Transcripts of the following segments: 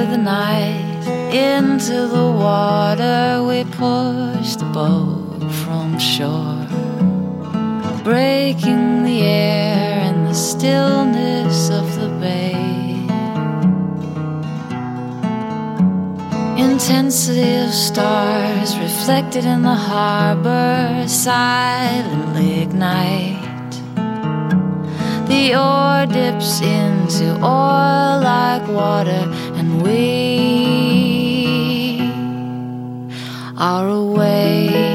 the night, into the water we pushed the boat from shore, breaking the air and the stillness of the bay. Intensity of stars reflected in the harbor silently ignite. The ore dips into oil like water, and we are away.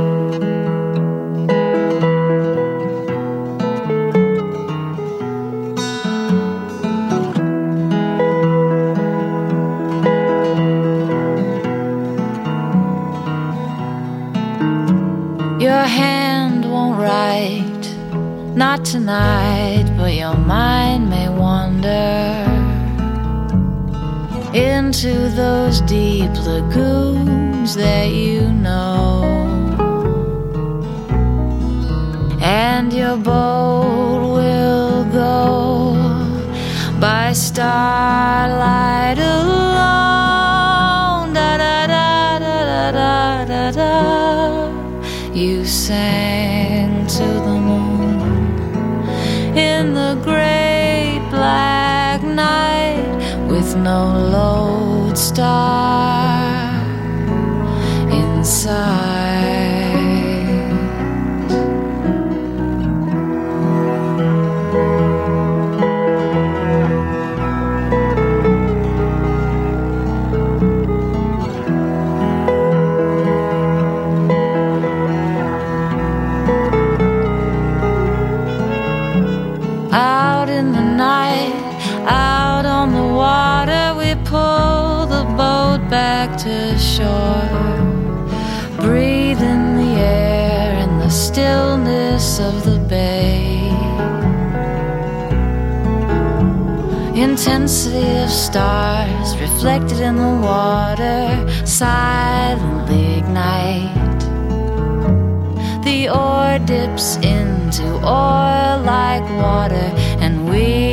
Your hand won't write, not tonight, but your mind may wander into those deep lagoons that you know, and your boat will go by starlight alone. Da da da da da da da. You sang to the moon in the great black night with no lodestar inside. Out in the night, out on the water, we pull the boat back to shore, breathe in the air and the stillness of the bay. Intensity of stars reflected in the water silently ignite. The ore dips into oil like water, and we